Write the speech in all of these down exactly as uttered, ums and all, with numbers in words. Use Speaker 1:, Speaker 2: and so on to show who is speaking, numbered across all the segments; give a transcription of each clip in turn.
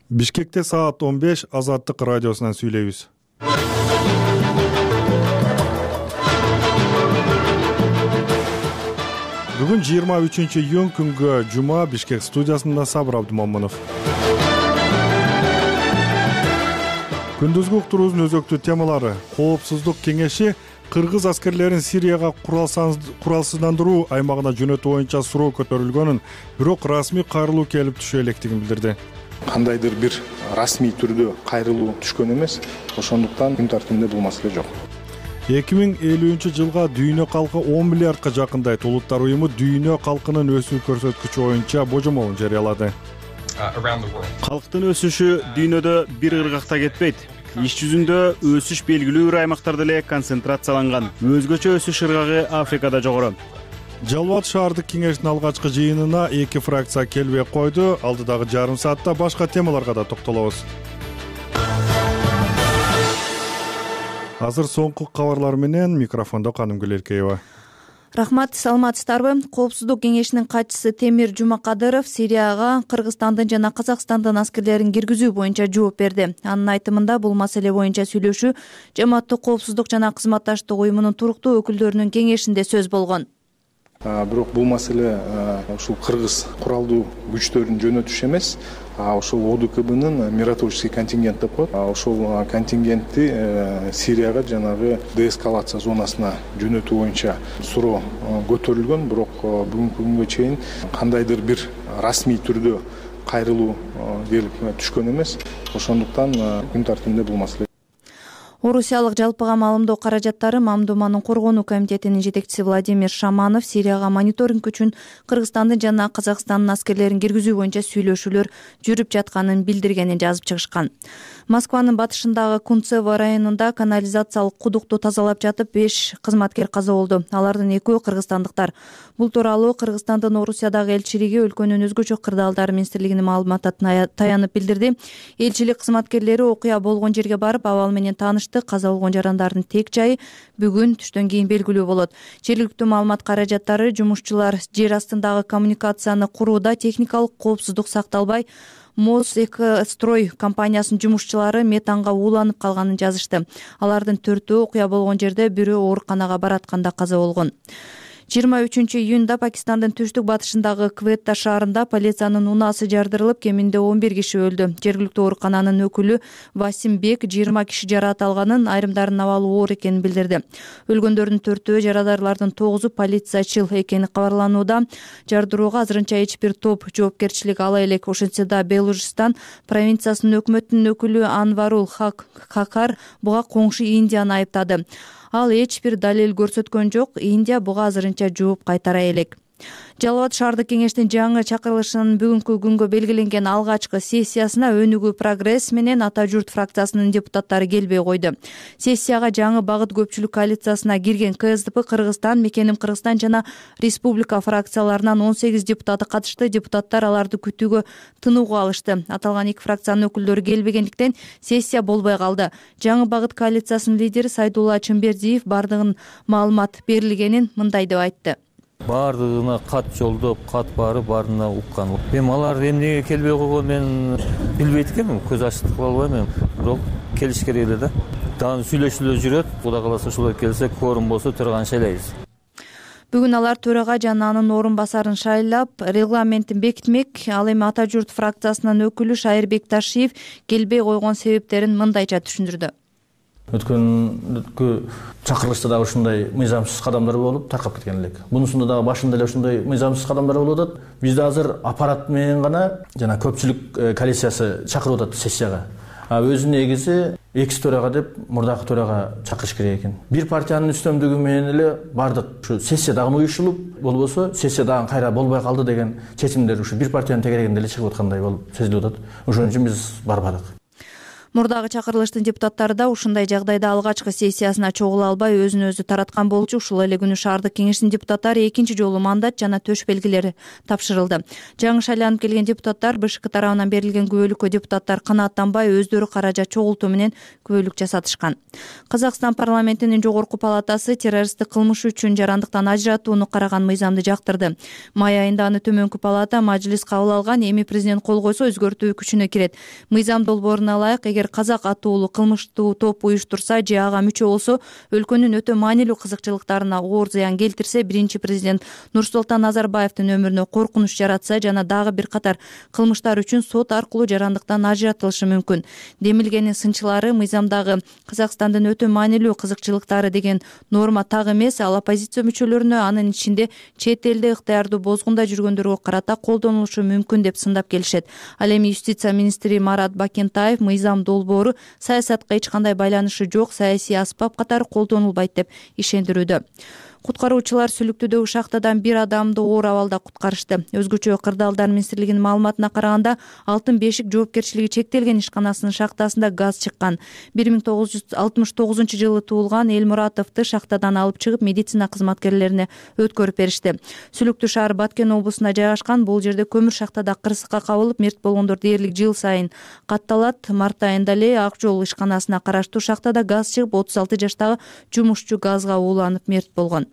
Speaker 1: Бишкекте саат он беш Азаттык радиосунан сүйлөйбүз. Бүгүн жыйырма үчүнчү июнь күнгө жума Бишкек студиясында Сабыр Абдумомунов. Күндүзгү уктуруубуздун өзөктүү темалары: Коопсуздук кеңеши кыргыз аскерлерин Сирияга куралсыздандыруу аймагына жөнөтүү боюнча суроо көтөрүлгөнүн, бирок расмий кайрылуу келип түшө электигин билдирди.
Speaker 2: Кандайдыр бир расмий түрдө кайрылуу түшкөн эмес, ошондуктан күн тартибинде бул маселе жок.
Speaker 1: эки миң элүүнчү жылга дүйнө калкы он миллиардка жакындайт. Улуттар уюму дүйнө калкынын өсүү көрсөткүчү боюнча божомолун жарыялады.
Speaker 3: Калктын өсүшү дүйнөдө бир ыргакта кетпейт. Иш жүзүндө өсүш белгилүү бир аймактарда эле концентрацияланган. Өзгөчө өсүш ыргагы Африкада жогору.
Speaker 1: Жалал Абад шаардык кеңештин алгачкы жыйынына эки фракция келбей койду. Алдыдагы жарым саатта башка темаларга да токтолобуз. Азыр соңку кабарлар менен микрофондо Канымгүл Эркеева.
Speaker 4: Рахмат, саламатсыздарбы? Коопсуздук кеңешинин катчысы Темир Жумакадыров Сирияга Кыргызстандын жана Казакстандын аскерлерин киргизүү боюнча жооп берди. Анын айтымында бул маселе боюнча сүйлөшүү Жамааттык коопсуздук жана кызматташтык уюмунун туруктуу өкүлдөрүнүн кеңешинде сөз болгон.
Speaker 2: Бирок бул маселе ушул кыргыз куралдуу күчтөрүн жөнөтүш эмес, ошол О Д К Б'нын миротворческий контингент деп коет. Ошол контингентти Сирияга жанагы деэскалация зонасына жөнөтүү боюнча суроо көтөрүлгөн, бирок бүгүнкү күнгө чейин кандайдыр бир расмий түрдө кайрылуу келип түшкөн эмес. Ошондуктан күн тартибинде бул маселе.
Speaker 4: Орусиялык жалпыга маалымдоо каражаттары Мамдуманын коргонуу комитетинин жетекчиси Владимир Шаманов Сирияга мониторинг үчүн Кыргызстандын жана Казакстандын аскерлерин киргизүү боюнча сүйлөшүүлөр жүрүп жатканын билдиргенин жазып чыгышкан. Москванын батышындагы Кунцево районунда канализациялык кудукту тазалап жатып беш кызматкер каза болду. Алардын экөө кыргызстандыктар. Бул тууралуу Кыргызстандын Орусиядагы элчилиги өлкөнүн өзгөчө кырдаалдары министрлигинин маалыматына таянып билдирди. Элчилик кызматкерлери окуя болгон жерге барып, абал менен таанышты. Каза болгон жарандардын тек жайы бүгүн түштөн кийин белгилүү болот. Жергиликтүү маалымат каражаттары жумушчулар жер астындагы коммуникацияны курууда техникалык коопсуздук сакталбай, Мосэкострой компаниясынын жумушчулары метанга ууланып калганын жазышты. Алардын төртөө окуя болгон жерде, бирөө ооруканага баратканда каза болгон. жыйырма үчүнчү июнда Пакистандын түштүк батышындагы Кветта шаарында полициянын унаасы жардырылып, кеминде он бир киши өлдү. Жергиликтүү оорукананын өкүлү Васим Бек жыйырма киши жараат алганын, айрымдарынын абалы оор экенин билдирди. Өлгөндөрдүн төртөө, жарадарлардын тогузу полициячыл экени кабарланууда. Жардырууга азырынча эч бир топ жоопкерчилик ала элек. Ошентсе да Белужистан провинциясынын өкмөтүнүн өкүлү Анварул Хак Хакар буга коңшу Индияны айыптады. Ал эч бир далил көрсөткөн жок. Индия буга азырынча жооп кайтара элек. Жалал Абад шаардык кеңештин жаңы чакырылышынын бүгүнкү күнгө белгиленген алгачкы сессиясына Өнүгүү Прогресс менен Ата журт фракциясынын депутаттары келбей койду. Сессияга жаңы багыт көпчүлүк коалициясына кирген К С Д П, Кыргызстан, Мекеним Кыргызстан жана Республика фракцияларынан он сегиз депутаты катышты. Депутаттар аларды күтүүгө тынууга алышты. Аталган эки фракциянын өкүлдөрү келбегендиктен сессия болбой калды. Жаңы багыт коалициясынын лидери Сайдулла Чымбердиев бардыгын маалымат берилгенин мындай деп айтты.
Speaker 5: Бардыгына кат жолдоп, кат барып, баарына уккан. Мен алар эмнеге келбей койгон мен билбейт экенмин, көз ачык кыла албайм, бирок келиш керек эле да. Дагы сүйлөшүүлөр жүрөт, Кудай кааласа ошолор келсе, кворум болсо төрөгөн шайлайбыз.
Speaker 4: Бүгүн алар төрага жана анын орун басарын шайлап, регламентин бекитмек. Ал эми Ата журт фракциясынын өкүлү Шайырбек Ташиев келбей койгон себептерин мындайча түшүндүрдү.
Speaker 6: Өткөнкү чакырылышта дагы ушундай мыйзамсыз кадамдар болуп таркап кеткен элек. Бунусунда дагы башында эле ушундай мыйзамсыз кадамдар болуп атат. Бизде азыр аппарат менен гана жана көпчүлүк коалициясы чакырып атат сессияга. А өзү негизи экс төрага деп мурдакы төрага чакырыш керек экен. Бир партиянын үстөмдүгү менен эле бардык. Ушу сессия дагы уюшулуп, болбосо сессия дагы кайра болбой калды деген чечимдер ушу бир партиянын тегерегинде эле чыгып аткандай болуп сезилип атат. Ошон үчүн биз барбадык.
Speaker 4: Мурдагы чакырылыштын депутаттары да ушундай жагдайда алгачкы сессиясына чогула албай өзүн өзү тараткан болчу. Ушул эле күнү шаардык кеңештин депутаттары экинчи жолу мандат жана төш белгилери тапшырылды. Жаңы шайланып келген депутаттар БШК тарабынан берилген күбөлүккө депутаттар канааттанбай өздөрү каражат чогултуу менен күбөлүк жасатышкан. Казакстан парламентинин жогорку палатасы террористтик кылмыш үчүн жарандыктан ажыратууну караган мыйзамды жактырды. Май айында аны төмөнкү палата мажлис кабыл алган. Эми президент кол койсо өзгөртүү күчүнө кирет. Мыйзам долбооруна ылайык, эгер казак атуулуу кылмыштуу топ уюштурса же ага мүчө болсо, өлкөнүн өтө маанилүү кызыкчылыктарына оор зыян келтирсе, биринчи президент Нурсултан Назарбаевдин өмүрүнө коркунуч жаратса жана дагы бир катар кылмыштар үчүн сот аркылуу жарандыктан ажыратылышы мүмкүн. Демилгенин сынчылары мыйзамдагы Казакстандын өтө маанилүү кызыкчылыктары деген норма так эмес, ал оппозиция мүчөлөрүнө, анын ичинде чет элде ыктыярдуу бозгунда жүргөндөргө карата колдонулушу мүмкүн деп сындап келишет. Ал эми юстиция министри Марат Бакентаев мыйзам долбоору саясатка эч кандай байланышы жок, саясий аспап катары колдонулбайт деп ишендирүүдө. Куткаруучулар Сүлүктүүдөгү шахтадан бир адамды оор абалда куткарышты. Өзгөчө Кырдаалдар министрлигинин маалыматына караганда, Алтын бешик жоопкерчилиги чектелген ишканасынын шахтасында газ чыккан. бир миң тогуз жүз алтымыш тогузунчу жылы туулган Элмуратовду шахтадан алып чыгып, медицина кызматкерлерине өткөрүп беришти. Сүлүктүү шаар Баткен облусунда жайгашкан. Бул жерде көмүр шахтада кырсыкка кабылып, мерт болгондор дээрлик жыл сайын катталат. Март айында эле Ак жол ишканасына караштуу шахтада газ чыгып, отуз алты жаштагы жумушчу газга ууланып мерт болгон.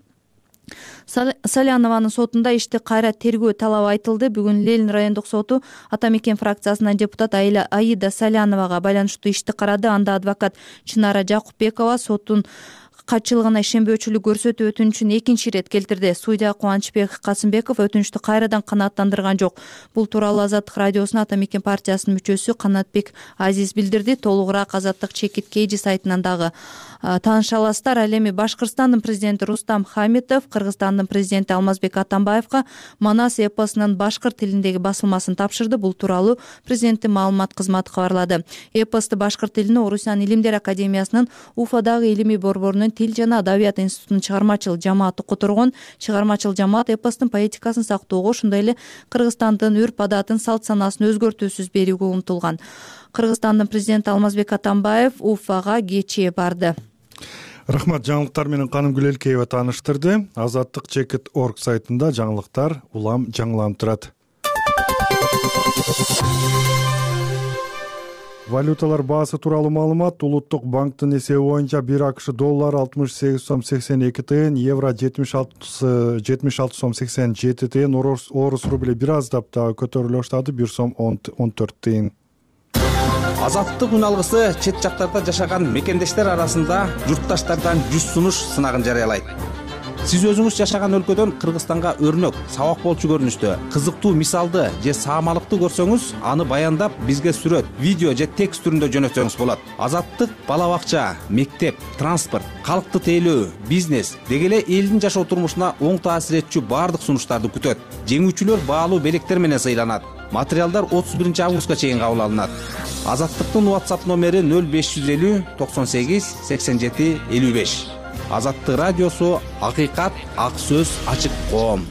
Speaker 4: Салянованын сотунда ишти кайра тергөө талабы айтылды. Бүгүн Ленин райондук соту Ата Мекен фракциясынан депутат Аида Саляновага байланыштуу ишти карады. Анда адвокат Чынара Жакупбекова соттун катчылыгына ишенбөөчүлүк көрсөтүү өтүнүчүн экинчи ирет келтирди. Судья Кубанычбек Касымбеков өтүнүчтү кайрадан канааттандырган жок. Бул тууралуу Азаттык радиосуна Ата Мекен партиясынын мүчөсү Канатбек Азиз билдирди. Толугураак Азаттык чекит кейжи сайтынан дагы тааныша аласыздар. Ал эми Башкырстандын президенти Рустам Хамитов Кыргызстандын президенти Алмазбек Атамбаевка Манас эпосунун башкыр тилиндеги басылмасын тапшырды. Бул тууралуу президенттин маалымат кызматы кабарлады. Эпосту башкыр тилине Орусиянын Илимдер академиясынын Уфадагы илимий борборунун Тил жана адабият институтунун чыгармачыл жамааты которгон. Чыгармачыл жамаат эпостун поэтикасын сактоого, ошондой эле Кыргызстандын үрп адатын, салт санаасын өзгөртүүсүз берүүгө умтулган. Кыргызстандын президенти Алмазбек Атамбаев Уфага кечээ барды.
Speaker 1: Рахмат, жаңылыктар менен Каным Гүлелкеева тааныштырды. Азаттык чекит точка орг сайтында жаңылыктар улам жаңыланып турат. Валюталар баасы тууралуу маалымат. Улуттук банктын эсеби боюнча бир АКШ доллары алтымыш сегиз сом сексен эки тыйын, евро жетимиш алты сом сексен жети тыйын, орус рубли бир аздап дагы көтөрүлө баштады, бир сом он төрт тыйын.
Speaker 7: Азаттык үн алгысы чет жактарда жашаган мекендештер арасында журтташтардан жүз сунуш сынагын жарыялайт. Сиз өзүңүз жашаган өлкөдөн Кыргызстанга өрнөк, сабак болчу көрүнүштө, кызыктуу мисалды же саамалыкты көрсөңүз, аны баяндап бизге сүрөт, видео же текст түрүндө жөнөтсөңүз болот. Азаттык бала бакча, мектеп, транспорт, калкты тейлөө, бизнес деги эле элдин жашоо турмушуна оң таасир этчү баардык сунуштарды күтөт. Жеңүүчүлөр баалуу белектер менен сыйланат. Материалдар отуз биринчи августка чейин кабыл алынат. Азаттыктын WhatsApp номери нөл беш жүз элүү токсон сегиз сексен жети элүү беш. Азаттык радиосу, акыйкат, ак сөз, ачык коом.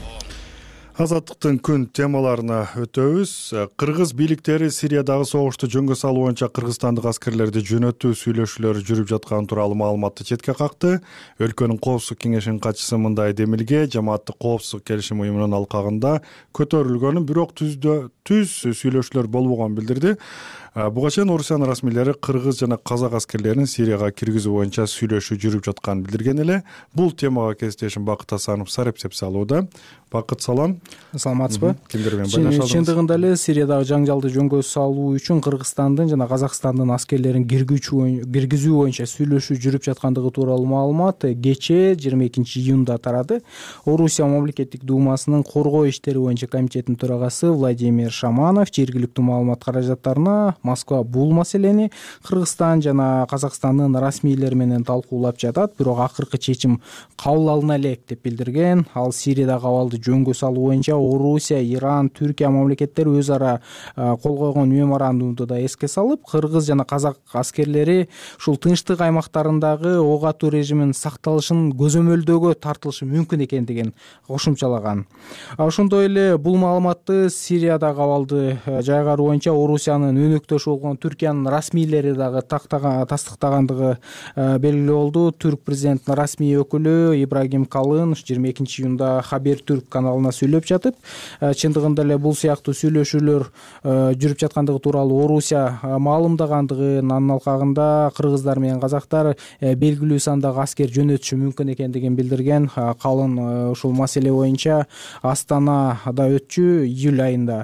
Speaker 1: Азаттыктын күн темаларына өтөбүз. Кыргыз бийликтери Сириядагы согушту жөнгө салуу боюнча кыргызстандык аскерлерди жөнөтүү сүйлөшүүлөрү жүрүп жатканы тууралуу маалыматты четке какты. Өлкөнүн коопсуздук кеңешинин катчысы мындай демилге жамааттык коопсуздук келишим уюмунун алкагында көтөрүлгөнүн, бирок түздө түз сүйлөшүүлөр болбогонун билдирди. Буга чейин Орусиянын расмийлери кыргыз жана казак аскерлерин Сирияга киргизүү боюнча сүйлөшүү жүрүп жатканын билдирген эле. Бул темага кесиптешим Бакыт Асанов сарепсеп салууда. Бакыт, салам.
Speaker 8: Саламатсызбы?
Speaker 1: Кимдер менен байланыша алдыңыз?
Speaker 8: Чындыгында эле Сириядагы жаңжалды жөнгө салуу үчүн Кыргызстандын жана Казакстандын аскерлерин киргизүү боюнча сүйлөшүү жүрүп жаткандыгы тууралуу маалымат кечээ жыйырма экинчи июнда тарады. Орусия мамлекеттик думасынын коргоо иштери боюнча комитетинин төрагасы Владимир Шаманов жергиликтүү маалымат каражаттарына Москва бул маселени Кыргызстан жана Казакстандын расмийлери менен талкуулап жатат, бирок акыркы чечим кабыл алына элек деп билдирген. Ал Сириядагы абалды жөнгө салуу боюнча Орусия, Иран, Түркия мамлекеттери өз ара кол койгон меморандумду да эске салып, кыргыз жана казак аскерлери ушул тынчтык аймактарындагы ок атуу режиминин сакталышын көзөмөлдөөгө тартылышы мүмкүн экендигин кошумчалаган. Ошондой эле бул маалыматты Сириядагы абалды жайгаруу боюнча Орусиянын өнөктүү өрттөшү болгон Түркиянын расмийлери дагы тастыктагандыгы белгилүү болду. Түрк президентинин расмий өкүлү Ибрагим Калын жыйырма экинчи июнда Хабер Түрк каналына сүйлөп жатып, чындыгында эле бул сыяктуу сүйлөшүүлөр жүрүп жаткандыгы тууралуу Орусия маалымдагандыгын, анын алкагында кыргыздар менен казактар белгилүү сандагы аскер жөнөтүшү мүмкүн экендигин билдирген. Калын ушул маселе боюнча Астанада өтчү июль айында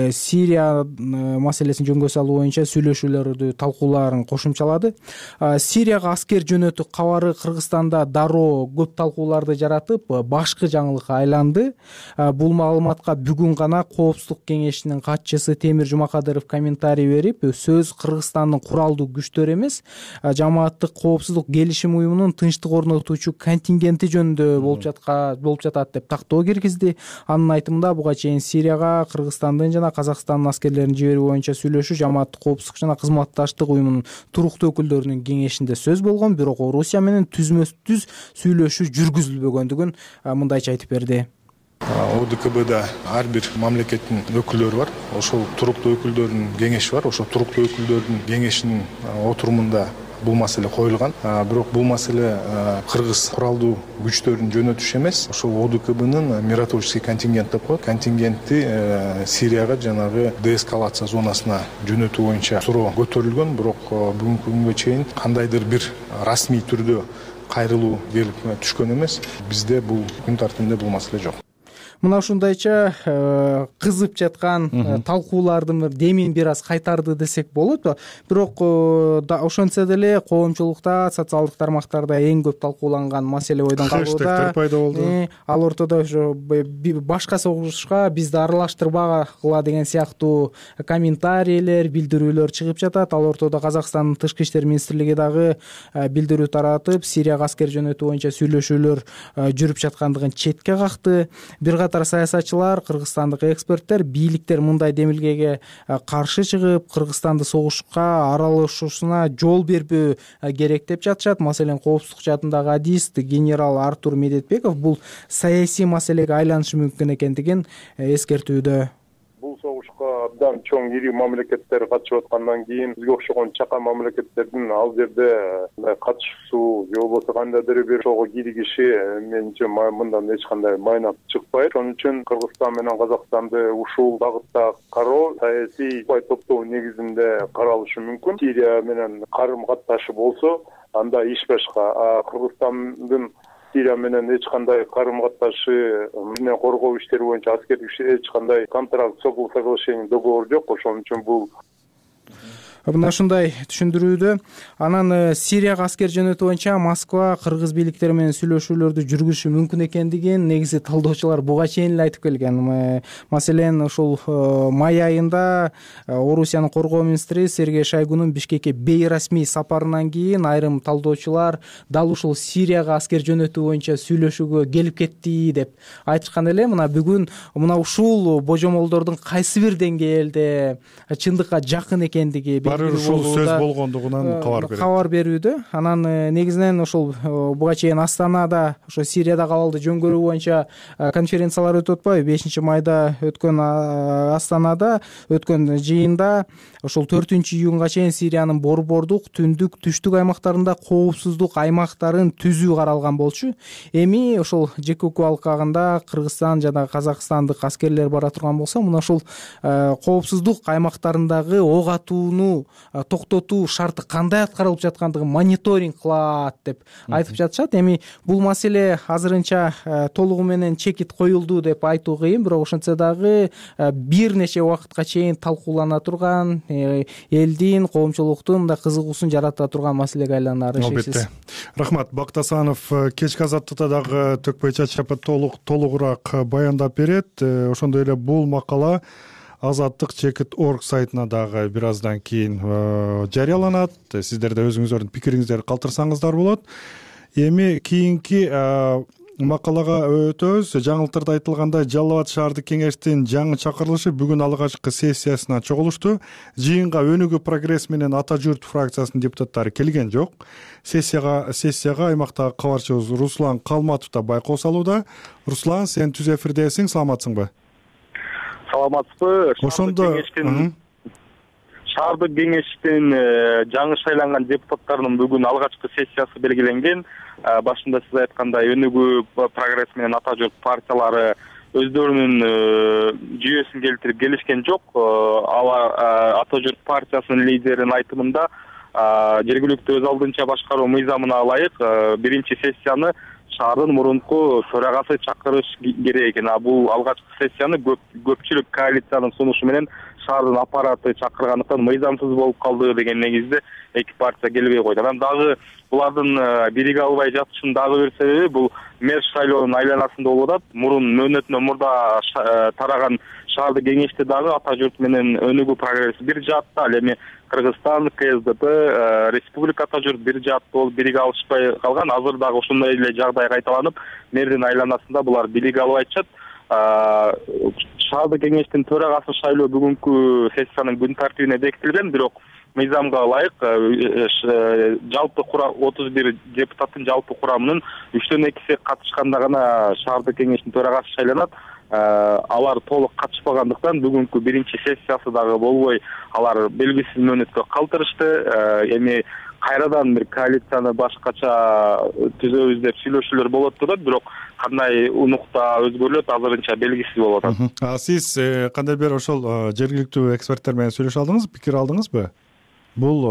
Speaker 8: Сирия маселесин жөнгө салуу боюнча сүйлөшүүлөрдү талкуулаарын кошумчалады. Сирияга аскер жөнөтүү кабары Кыргызстанда дароо көп талкууларды жаратып, башкы жаңылыкка айланды. Бул маалыматка бүгүн гана Коопсуздук кеңешинин катчысы Темир Жумакадыров комментарий берип, сөз Кыргызстандын куралдуу күчтөрү эмес, жамааттык коопсуздук келишим уюмунун тынчтык орнотуучу контингенти жөнүндө болуп жатка болуп жатат деп тактоо киргизди. Анын айтымында буга чейин Сирияга Кыргызстандын жана Казакстандын аскерлерин жиберүү боюнча сүйлөшүү жамааттык коопсуздук жана кызматташтык уюмунун туруктуу өкүлдөрүнүн кеңешинде сөз болгон, бирок Орусия менен түзмөс түз сүйлөшүү жүргүзүлбөгөндүгүн мындайча айтып берди.
Speaker 2: О Д К Бда ар бир мамлекеттин өкүлдөрү бар. Ошол туруктуу өкүлдөрдүн кеңеши бар. Ошол туруктуу өкүлдөрдүн кеңешинин отурумунда бул маселе коюлган. Бирок бул маселе кыргыз куралдуу күчтөрүн жөнөтүш эмес, ошол О Д К Бнын миротворческий контингент деп коет. Контингентти Сирияга жанагы деэскалация зонасына жөнөтүү боюнча суроо көтөрүлгөн, бирок бүгүнкү күнгө чейин кандайдыр бир расмий түрдө кайрылуу келип түшкөн эмес. Бизде бул күн тартибинде бул маселе жок.
Speaker 8: Мына ушундайча кызып жаткан талкуулардын демин бир аз кайтарды десек болот. Бирок ошентсе деле коомчулукта, социалдык тармактарда эң көп талкууланган маселе ойдон калууда.
Speaker 1: Хэштегтер пайда болду.
Speaker 8: Ал ортодо ошо башка согушка бизди аралаштырбагыла деген сыяктуу комментарийлер, билдирүүлөр чыгып жатат. Ал ортодо Казакстандын тышкы иштер министрлиги дагы билдирүү таратып, Сирияга аскер жөнөтүү боюнча сүйлөшүүлөр жүрүп жаткандыгын четке какты. Бир катар саясатчылар, кыргызстандык эксперттер, бийликтер мындай демилгеге каршы чыгып, Кыргызстанды согушка аралашуусуна жол бербөө керек деп жатышат. Маселен, коопсуздук жаатындагы адист генерал Артур Медетбеков бул саясий маселеге айланышы мүмкүн экендигин эскертүүдө.
Speaker 9: Бул согушка абдан чоң ири мамлекеттер катышып аткандан кийин бизге окшогон чака мамлекеттердин ал жерде катышуусу же болбосо кандайдыр бир ошого киригиши менимче мындан эч кандай майнап чыкпайт. Ошон үчүн Кыргызстан менен Казакстанды ушул багытта кароо саясий топтоо негизинде каралышы мүмкүн. Сирия менен карым катташы болсо, анда иш башка. Кыргызстандын Сирия менен эч кандай карым катташы менен коргоо иштери боюнча аскердик эч кандай контракт, соглашение, договор жок. Ошон үчүн бул
Speaker 8: мына ушундай түшүндүрүүдө. Анан Сирияга аскер жөнөтүү боюнча Москва кыргыз бийликтери менен сүйлөшүүлөрдү жүргүзүшү мүмкүн экендигин негизи талдоочулар буга чейин эле айтып келген. Маселен, ушул май айында Орусиянын коргоо министри Сергей Шойгунун Бишкекке бейрасмий сапарынан кийин айрым талдоочулар дал ушул Сирияга аскер жөнөтүү боюнча сүйлөшүүгө келип кетти деп айтышкан эле. Мына бүгүн мына ушул божомолдордун кайсы бир деңгээлде чындыкка жакын экендиги
Speaker 1: баары ушул сөз болгондугунан кабар берет.
Speaker 8: Кабар берүүдө. Анан негизинен ошол буга чейин Астанада ошо Сириядагы абалды жөнгөрүү боюнча конференциялар өтүп атпайбы? бешинчи майда өткөн Астанада өткөн жыйында ошол төртүнчү июнга чейин Сириянын борбордук, түндүк, түштүк аймактарында коопсуздук аймактарын түзүү каралган болчу. Эми ошол ЖКК алкагында Кыргызстан жана Казакстандык аскерлер бара турган болсо, мына ошол коопсуздук аймактарындагы ок атууну токтотуу шарты кандай аткарылып жаткандыгын мониторинг кылат деп айтып жатышат. Эми бул маселе азырынча толугу менен чекит коюлду деп айтуу кыйын, бирок ошентсе дагы бир нече убакытка чейин талкуулана турган, элдин, коомчулуктун мындай кызыгуусун жарата турган маселеге айланары шексиз.
Speaker 1: Рахмат. Бактасанов кечки азаттыкта дагы төкпөй чачап толук толугураак баяндап берет. Ошондой эле бул макала азаттык чекит точка орг сайтына дагы бир аздан кийин жарыяланат. Сиздер да өзүңүздөрдүн пикириңиздерди калтырсаңыздар болот. Эми кийинки макалага өтөбүз. Жаңылыктарда айтылгандай, Жалал Абад шаардык кеңештин жаңы чакырылышы бүгүн алгачкы сессиясына чогулушту. Жыйынга Өнүгүү прогресс менен Ата журт фракциясынын депутаттары келген жок. Сессияга сессияга аймактагы кабарчыбыз Руслан Калматов да байкоо салууда. Руслан, сен түз эфирдесиң, саламатсыңбы?
Speaker 9: Саламатсызбы?
Speaker 1: Ошондо
Speaker 10: шаардык кеңештин жаңы шайланган депутаттарынын бүгүн алгачкы сессиясы белгиленген. Башында сиз айткандай Өнүгүү, Прогресс менен Ата журт партиялары өздөрүнүн жүйөсүн келтирип келишкен жок. Алар Ата журт партиясынын лидеринин айтымында жергиликтүү өз алдынча башкаруу мыйзамына ылайык биринчи сессияны шаардын мурунку төрагасы чакырыш керек экен. А бул алгачкы сессияны көпчүлүк коалициянын сунушу менен шаардын аппараты чакыргандыктан мыйзамсыз болуп калды деген негизде эки партия келбей койду. Анан дагы булардын бириге албай жатышынын дагы бир себеби бул мэр шайлоонун айланасында болуп атат. Мурун мөөнөтүнөн мурда тараган шаардык кеңеште дагы Ата журт менен Өнүгүү, Прогресс бир жаатта, ал эми Кыргызстан, КСДП, Республика Ата журт бир жаатта болуп бириге алышпай калган. Азыр дагы ушундай эле жагдай кайталанып, мэрдин айланасында булар бириге албай атышат. Шаардык кеңештин төрагасы шайлоо бүгүнкү сессиянын күн тартибине бекитилген, бирок мыйзамга ылайык жалпы отуз бир депутаттын жалпы курамынын үчтөн экиси катышканда гана шаардык кеңештин төрагасы шайланат. Алар толук катышпагандыктан бүгүнкү биринчи сессиясы дагы болбой, алар белгисиз мөөнөткө калтырышты. Эми кайрадан бир коалицияны башкача түзөбүз деп сүйлөшүүлөр болот турат, бирок кандай унукта өзгөрүлөт азырынча белгисиз болуп атат.
Speaker 1: А сиз кандай бир ошол жергиликтүү эксперттер менен сүйлөшүп алдыңызбы, пикир алдыңызбы? Бул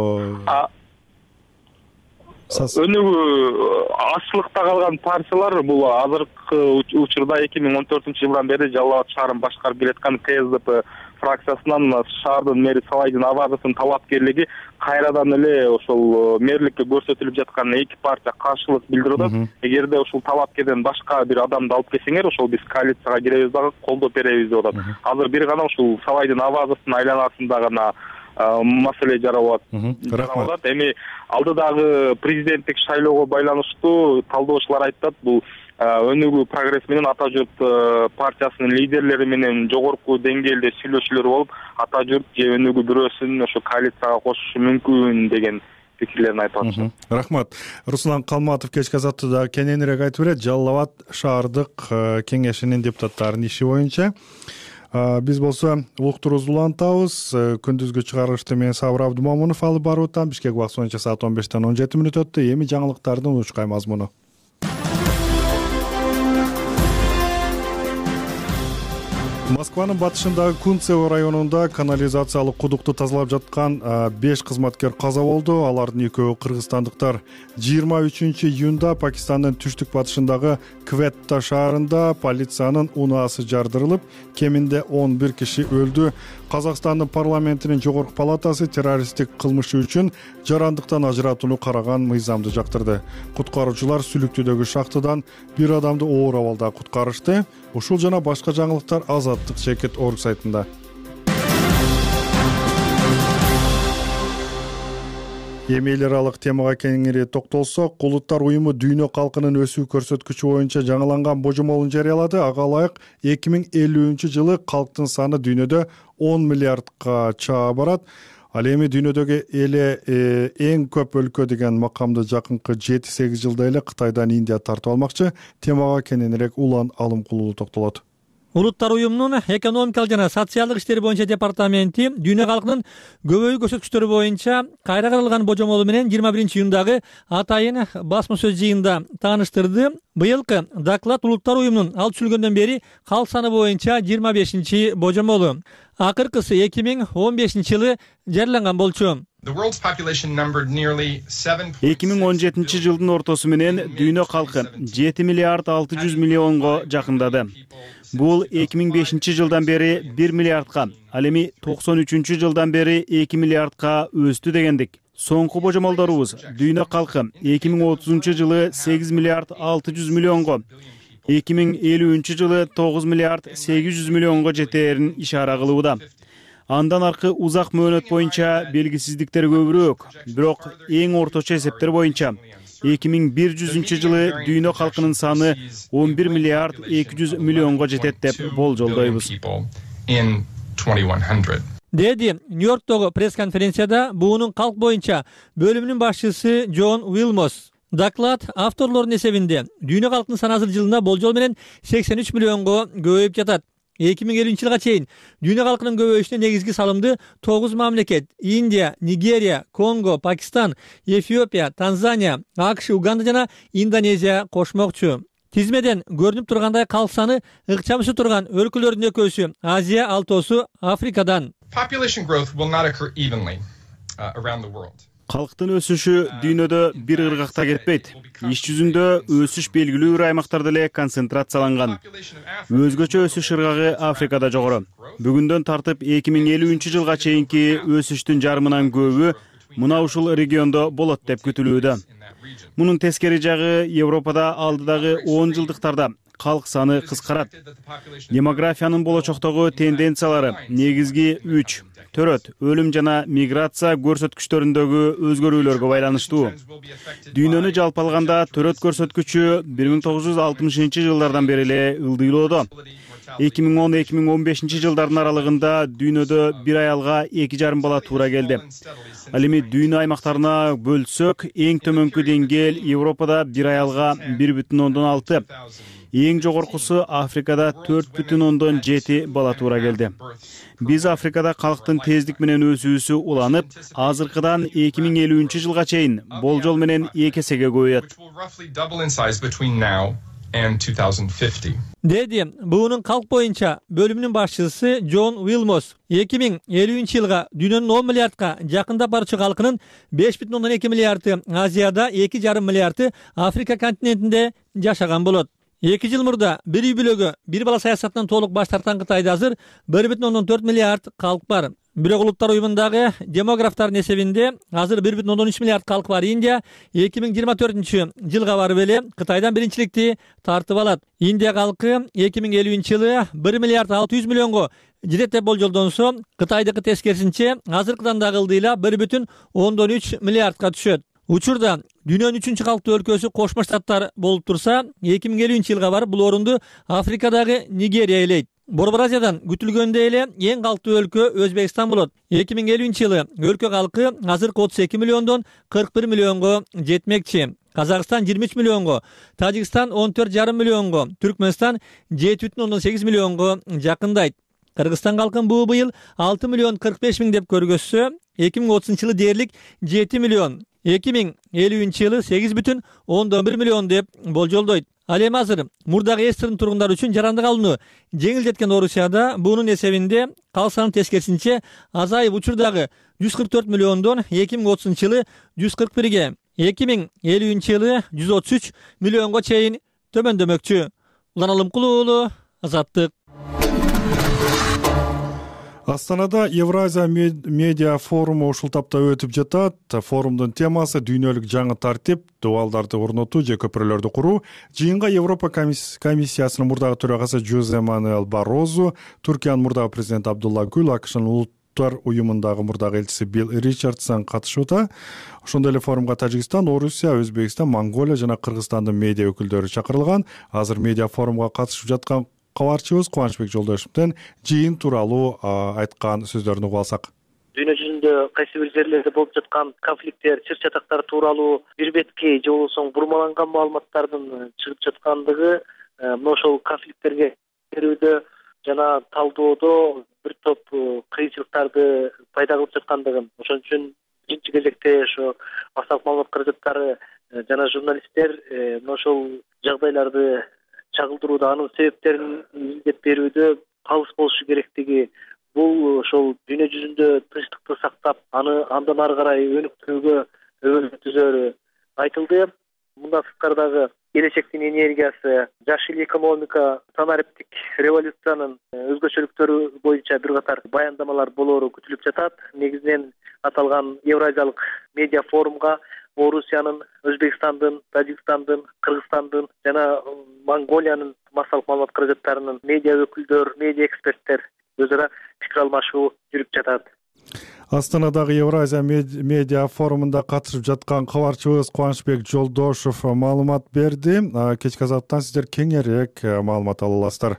Speaker 1: Өнүгүү ачлыкта калган партиялар бул азыркы учурда эки миң он төртүнчү жылдан бери Жалал Абад шаарын башкарып келаткан КСДП фракциясынан шаардын мэри Салайдын Абазовдун талапкерлиги кайрадан эле ошол мэрликке көрсөтүлүп жаткан эки партия каршылык билдирип атат. Эгерде ушул талапкерден башка бир адамды алып келсеңер, ошол биз коалицияга киребиз дагы колдоо беребиз деп атат. Азыр бир гана ушул Салайдын Абазовдун айланасында гана маселе жаралат. Рахмат. Эми алдыдагы президенттик шайлоого байланыштуу талдоочулар айтат, бул Өнүгүү, Прогресс менен Ата журт партиясынын лидерлери менен жогорку деңгээлде сүйлөшүүлөр болуп, Ата журт же Өнүгүү бирөөсүн ошо коалицияга кошушу мүмкүн деген пикирлерин айтып атышат. Рахмат. Руслан Калматов кечки азаттыда кененирээк айтып берет. Жалал Абад шаардык кеңешинин депутаттарынын иши боюнча. Биз болсо улуктуруубузду улантабыз. Күндүзгү чыгарылышты мен Сабыр Абдумомунов алып барып атам. Бишкек убакыты боюнча саат он бештен он жети мүнөт өттү. Эми жаңылыктардын учкай мазмуну. Москванын батышындагы Кунцево районунда канализациялык кудукту тазалап жаткан беш кызматкер каза болду. Алардын экөө кыргызстандыктар. жыйырма үчүнчү июнда Пакистандын түштүк батышындагы Кветта шаарында полициянын унаасы жардырылып, кеминде он бир киши өлдү. Казакстандын парламентинин жогорку палатасы террористтик кылмышы үчүн жарандыктан ажыратууну караган мыйзамды жактырды. Куткаруучулар Сүлүктүүдөгү шахтадан бир адамды оор абалда куткарышты. Ушул жана башка жаңылыктар Азаттык Чекит орг сайтында. Эми эл аралык темага кеңири токтолсок, Улуттар уюму дүйнө калкынын өсүү көрсөткүчү боюнча жаңыланган божомолун жарыялады. Ага ылайык эки миң элүүнчү жылы калктын саны дүйнөдө он миллиардка чаа барат. Ал эми дүйнөдөгү эле эң көп өлкө деген макамды жакынкы жети сегиз жылда эле Кытайдан Индия тартып алмакчы. Темага кененирээк Улан Алымкулуу токтолот.
Speaker 11: Улуттар уюмунун экономикалык жана социалдык иштер боюнча департаменти дүйнө калкынын көбөйүү көрсөткүчтөрү боюнча кайра каралган божомолу менен жыйырма биринчи июндагы атайын басма сөз жыйынында тааныштырды. Быйылкы доклад Улуттар уюмунун ал түшүлгөндөн бери калк саны боюнча жыйырма бешинчи божомолу. Акыркысы эки миң он бешинчи жылы жарыяланган болчу.
Speaker 3: эки миң он жетинчи жылдын ортосу менен дүйнө калкы жети миллиард алты жүз миллионго жакындады. Бул эки миң бешинчи жылдан бери бир миллиардка, ал эми токсон үчүнчү жылдан бери эки миллиардка өстү дегендик. Соңку божомолдорубуз дүйнө калкы эки миң отузунчу жылы сегиз миллиард алты жүз миллионго, эки миң элүүнчү жылы тогуз миллиард сегиз жүз миллионго жетээрин ишара кылууда. Андан аркы узак мөөнөт боюнча белгисиздиктер көбүрөөк, бирок эң орточо эсептер боюнча эки миң бир жүзүнчү жылы дүйнө калкынын саны он бир миллиард эки жүз миллионго жетет деп болжолдойбуз.
Speaker 11: Деди Нью-Йорктогу пресс-конференцияда буунун калк боюнча бөлүмүнүн башчысы Джон Уилмос. Доклад авторлордун эсебинде дүйнө калкынын санасы жылына болжол менен сексен үч миллионго көбөйүп жатат. эки миң элүүнчү жылга чейин дүйнө калкынын көбөйүшүнө негизги салымды тогуз мамлекет — Индия, Нигерия, Конго, Пакистан, Эфиопия, Танзания, АКШ, Уганда жана Индонезия кошмокчу. Тизмеден көрүнүп тургандай калк саны ыкчам өсө турган өлкөлөрдүн экөөсү Азия, алтоосу Африкадан.
Speaker 3: Калктын өсүшү дүйнөдө бир ыргакта кетпейт. Иш жүзүндө өсүш белгилүү бир аймактарда эле концентрацияланган. Өзгөчө өсүш ыргагы Африкада жогору. Бүгүндөн тартып эки миң элүүнчү жылга чейинки өсүштүн жарымынан көбү мына ушул региондо болот деп күтүлүүдө. Мунун тескери жагы Европада алдыдагы он жылдыктарда калк саны кыскарат. Демографиянын болочоктогу тенденциялары негизги үч: төрөт, өлүм жана миграция көрсөткүчтөрүндөгү өзгөрүүлөргө байланыштуу. Дүйнөнү жалпы алганда төрөт көрсөткүчү бир миң тогуз жүз алтымышынчы жылдардан бери эле ылдыйлоодо. эки миң он — эки миң он бешинчи жылдардын аралыгында дүйнөдө бир аялга эки жарым бала туура келди. Ал эми дүйнө аймактарына бөлсөк, эң төмөнкү деңгээл Европада бир аялга бир бүтүн ондон алты, эң жогоркусу Африкада төрт бүтүн ондон жети бала туура келди. Биз Африкада калктын тездик менен өсүүсү уланып, азыркыдан эки миң элүүнчү жылга чейин болжол менен эки эсеге көбөйөт.
Speaker 11: Деди буунун калк боюнча бөлүмүнүн башчысы Джон Уилмос. эки миң элүүнчү жылга дүйнөнүн он миллиардка жакындап барчу калкынын беш бүтүн ондон эки миллиарды Азияда, эки жарым миллиарды Африка континентинде жашаган болот. эки жыл мурда бир үй бүлөгө бир бала саясатынан толук баш тарткан Кытайда азыр бир бүтүн ондон төрт миллиард калк бар. Бирок улуттар уюмундагы демографтардын эсебинде азыр бир бүтүн ондон үч миллиард калк бар Индия эки миң жыйырма төртүнчү жылга барып эле Кытайдан биринчиликти тартып алат. Индия калкы эки миң элүүнчү жылы бир миллиард алты жүз миллионго жетет деп болжолдонсо, Кытайдыкы тескерисинче азыркыдан дагы ылдыйла бир бүтүн ондон үч миллиардка түшөт. Учурда дүйнөнүн үчүнчү калктуу өлкөсү Кошмо Штаттар болуп турса, эки миң элүүнчү жылга барып бул орунду Африкадагы Нигерия ээлейт. Борбор Азиядан күтүлгөндөй эле эң калктуу өлкө Өзбекстан болот. эки миң элүүнчү жылы өлкө калкы азыркы отуз эки миллиондон кырк бир миллионго жетмекчи. Казакстан жыйырма үч миллионго, Тажикстан он төрт жарым миллионго, Түркмөнстан жети бүтүн ондон сегиз миллионго жакындайт. Кыргызстан калкын бул быйыл алты миллион кырк беш миң деп көргөзсө, эки миң отузунчу жылы дээрлик жети миллион. эки миң элүүнчү жылы сегиз бүтүн ондон бир миллион деп болжолдойт. Ал эми азыр мурдагы эс сырдын тургундары үчүн жарандык алууну жеңил жеткен Орусияда буунун эсебинде калк саны тескерисинче азайып учурдагы жүз кырк төрт миллиондон эки миң отузунчу жылы жүз кырк бирге, эки миң элүүнчү жылы жүз отуз үч миллионго чейин төмөндөмөкчү. Улан Алымкулуу уулу, Азаттык.
Speaker 1: Астанада Евразия медиа форуму ушул тапта өтүп жатат. Форумдун темасы дүйнөлүк жаңы тартип, дубалдарды орнотуу же көпүрөлөрдү куруу. Жыйынга Европа комиссиясынын мурдагы төрагасы Жозе Мануэл Баррозу, Туркиянын мурдагы президенти Абдулла Гүл, АКШнын улуттар уюмундагы мурдагы элчиси Билл Ричардсон катышууда. Ошондой эле форумга Тажикстан, Орусия, Өзбекстан, Монголия жана Кыргызстандын медиа өкүлдөрү чакырылган. Азыр медиа форумга катышып жаткан кабарчыбыз Кубанычбек Жолдошевден жыйын тууралуу айткан сөздөрүн угуп алсак.
Speaker 12: Дүйнө жүзүндө кайсы бир жерлерде болуп жаткан конфликттер, чыр чатактар тууралуу бир бетке же болбосо бурмаланган маалыматтардын чыгып жаткандыгы мына ошол конфликттерге берүүдө жана талдоодо бир топ кыйынчылыктарды пайда кылып жаткандыгын, ошон үчүн биринчи кезекте ошо массалык маалымат каражаттары жана журналисттер мына ошол жагдайларды чагылдырууда, анын себептерин изилдеп берүүдө калыс болушу керектиги, бул ошол дүйнө жүзүндө тынчтыкты сактап, аны андан ары карай өнүктүүгө өбөлгө түзөөрү айтылды. Мындан сырткары келечектин энергиясы, жашыл экономика, санариптик революциянын өзгөчөлүктөрү боюнча бир катар баяндамалар болоору күтүлүп жатат. Негизинен аталган Евразиялык медиа форумга Орусиянын, Өзбекстандын, Тажикстандын, Кыргызстандын жана Монголиянын массалык маалымат каражаттарынын медиа өкүлдөр, медиа эксперттер өз ара пикир алмашуу жүрүп жатат.
Speaker 1: Астанадагы Евразия медиа форумунда катышып жаткан кабарчыбыз Кубанычбек Жолдошев маалымат берди. Кечки азаттан сиздер кеңирээк маалымат ала аласыздар.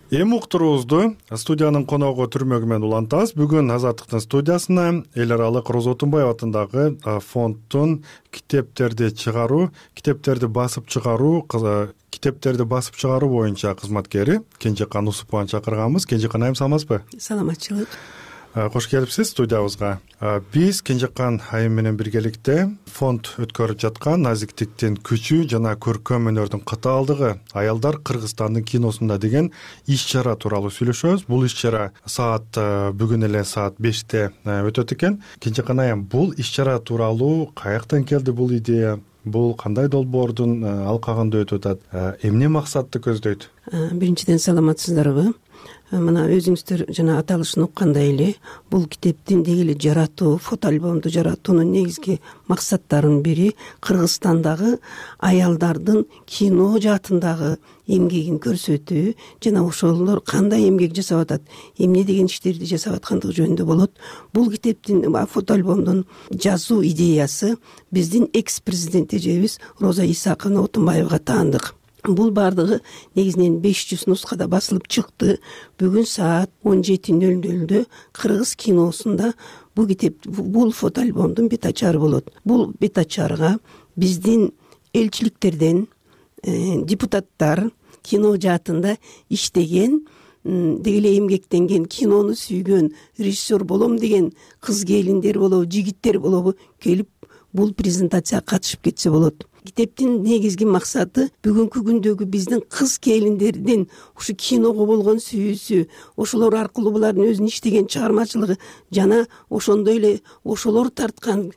Speaker 1: эми уктуруубузду студиянын коногу түрмөгү менен улантабыз. Бүгүн Азаттыктын студиясына эл аралык Роза Отунбаева атындагы фонддун китептерди чыгаруу, китептерди басып чыгаруу, китептерди басып чыгаруу боюнча кызматкери Кенжекан Усупованы чакырганбыз. Кенжекан айым, саламатсызбы?
Speaker 13: Саламатчылык.
Speaker 1: Кош келипсиз студиябызга. Биз Кенжекан айым менен биргеликте фонд өткөрүп жаткан назиктиктин күчү жана көркөм өнөрдүн катаалдыгы аялдар Кыргызстандын киносунда деген иш чара тууралуу сүйлөшөбүз. Бул иш чара саат бүгүн эле саат беште өтөт экен. Кенжекан айым, бул иш чара тууралуу каяктан келди бул идея? Бул кандай долбоордун алкагында өтүп атат? Эмне максатты көздөйт?
Speaker 13: Биринчиден, саламатсыздарбы? Мына өзүңүздөр жана аталышын уккандай эле бул китептин деги эле жаратуу, фото альбомду жаратуунун негизги максаттарынын бири Кыргызстандагы аялдардын кино жаатындагы эмгегин көрсөтүү жана ошолор кандай эмгек жасап атат, эмне деген иштерди жасап аткандыгы жөнүндө болот. Бул китептин фото альбомдун жазуу идеясы биздин экс президент эжебиз Роза Исаковна Отунбаевага таандык. Бул бардыгы негизинен беш жүз нускада басылып чыкты. Бүгүн саат он жети нөл нөлдө Кыргыз киносунда бул китеп, бул фото альбомдун бет ачары болот. Бул бет ачарга биздин элчиликтерден депутаттар, кино жаатында иштеген, деги эле эмгектенген, кинону сүйгөн, режиссер болом деген кыз келиндер болобу, жигиттер болобу келип бул презентацияга катышып кетсе болот. Китептин негизги максаты бүгүнкү күндөгү биздин кыз келиндердин ушу киного болгон сүйүүсү, ошолор аркылуу булардын өзүнүн иштеген чыгармачылыгы жана ошондой эле ошолор тарткан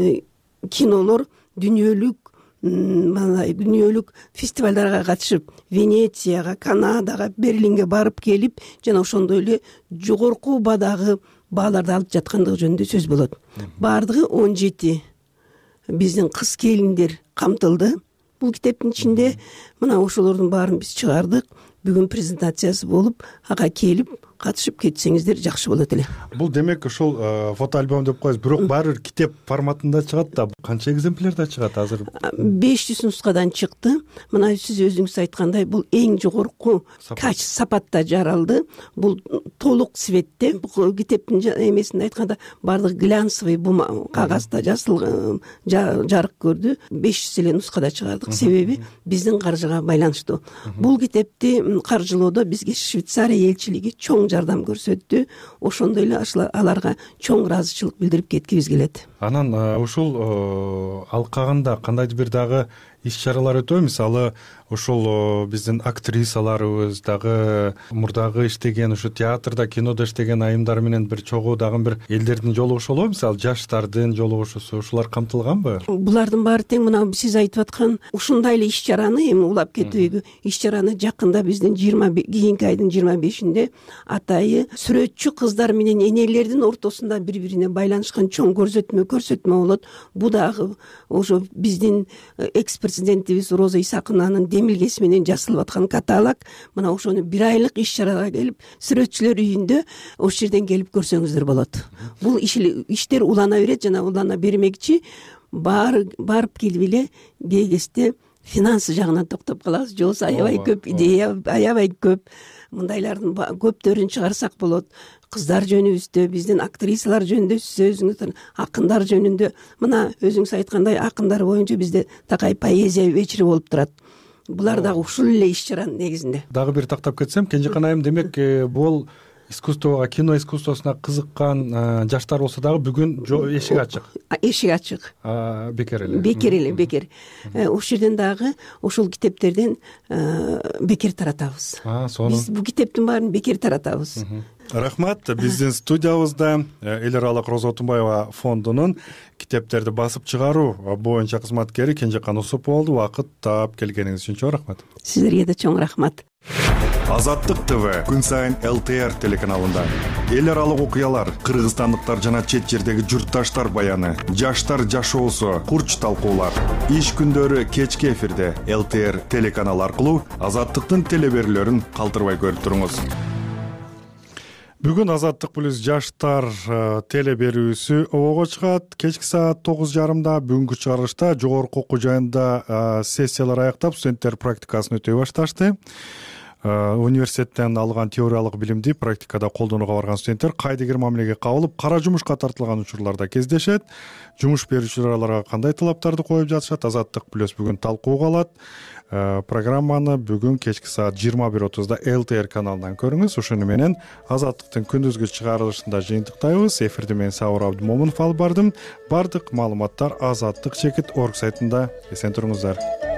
Speaker 13: кинолор дүйнөлүк дүйнөлүк фестивалдарга катышып, Венецияга, Канадага, Берлинге барып келип, жана ошондой эле жогорку баадагы бааларды алып жаткандыгы жөнүндө сөз болот. Бардыгы он жети биздин кыз келиндер камтылды. Бул китептин ичинде мына ошолордун баарын биз чыгардык. Бүгүн презентациясы болуп, ага келип катышып кетсеңиздер жакшы болот эле.
Speaker 1: Бул демек ошол фото альбом деп коебуз, бирок баары бир китеп форматында чыгат да. Канча экземплярда чыгат азыр?
Speaker 13: беш жүз нускадан чыкты. Мына сиз өзүңүз айткандай, бул эң жогорку качество сапатта жаралды. Бул толук цветте. Бул китептин эмесинде айтканда бардык глянцевый кагазда жасалган, жарык көрдү. беш жүз эле нускада чыгардык. Себеби биздин каржыга байланыштуу. Бул китепти каржылоодо бизге Швейцария элчилиги чоң жардам көрсөттү. Ошондой эле аларга чоң ыраазычылык билдирип кеткибиз келет.
Speaker 1: Анан ушул алкагында кандайдыр бир дагы иш чаралар өтөбү? Мисалы, ошол биздин актрисаларыбыз дагы мурдагы иштеген, ушу театрда, кинодо иштеген айымдар менен бир чогуу дагы бир элдердин жолугушу болобу? Мисалы, жаштардын жолугушусу, ушулар камтылганбы?
Speaker 13: Булардын баары тең мына сиз айтып аткан ушундай эле иш чараны, эми улап кетпейби, иш чараны жакында биздин жыйырма кийинки айдын жыйырма бешинде атайы сүрөтчү кыздар менен энелердин ортосунда бири-бирине байланышкан чоң көрсөтмө көрсөтмө болот. Бу дагы ошо биздин экс президентибиз Роза Исаковнанын демилгеси менен жасалып аткан каталог. Мына ошону бир айлык иш чарага келип, сүрөтчүлөр үйүндө ошол жерден келип көрсөңүздөр болот. Бул иштер улана берет жана улана бермекчи. Барып келип эле кээ кезде финансы жагынан токтоп калабыз. Жолсу аябай көп идея, аябай көп. Мындайлардын көптөрүн чыгарсак болот. Кыздар жөнүбүздө, биздин актрисалар жөнүндө сөзүңүздөр, акындар жөнүндө. Мына өзүңүз айткандай акындар боюнча бизде такай поэзия вечери болуп турат. Булар дагы ушул эле иш чаранын негизинде.
Speaker 1: Дагы бир тактап кетсем, Кенжекан айым, демек бул искусствого, кино искусствосуна кызыккан жаштар болсо дагы бүгүн эшик ачык.
Speaker 13: Эшик ачык.
Speaker 1: Бекер эле.
Speaker 13: Бекер эле, бекер. Ошол жерден дагы ошол китептерден бекер таратабыз. Биз бул китептин баарын бекер таратабыз.
Speaker 1: Рахмат. Биздин студиябызда эл аралык Роза Отунбаева фондунун китептерди басып чыгаруу боюнча кызматкери Кенжекан Усупов болду. Убакыт таап келгениңиз үчүн чоң рахмат.
Speaker 13: Сиздерге да чоң рахмат.
Speaker 14: Азаттык ТВ күн сайын эл тэ эр телеканалында эл аралык окуялар, кыргызстандыктар жана чет жердеги журтташтар баяны, жаштар жашоосу, курч талкуулар. Иш күндөрү кечки эфирде эл тэ эр телеканалы аркылуу Азаттыктын телеберүүлөрүн калтырбай көрүп туруңуз.
Speaker 1: Бүгүн Азаттык плюс жаштар телеберүүсү обого чыгат. Кечки саат тогуз жарымда бүгүнкү чыгарылышта жогорку окуу жайында сессиялар аяктап, студенттер практикасын өтөй башташты. университеттен алган теориялык билимди практикада колдонууга барган студенттер кайдыгер мамилеге кабылып кара жумушка тартылган учурларда кездешет. Жумуш берүүчүлөр аларга кандай талаптарды коюп жатышат? Азаттык плюс бүгүн талкууга алат. Программаны бүгүн кечки саат жыйырма бир отузда эл тэ эр каналынан көрүңүз. Ушуну менен Азаттыктын күндүзгү чыгарылышында жыйынтыктайбыз. Эфирди мен Сабыр Абдымомунов алып бардым. Бардык маалыматтар азаттык чекит орг сайтында. Эсен туруңуздар.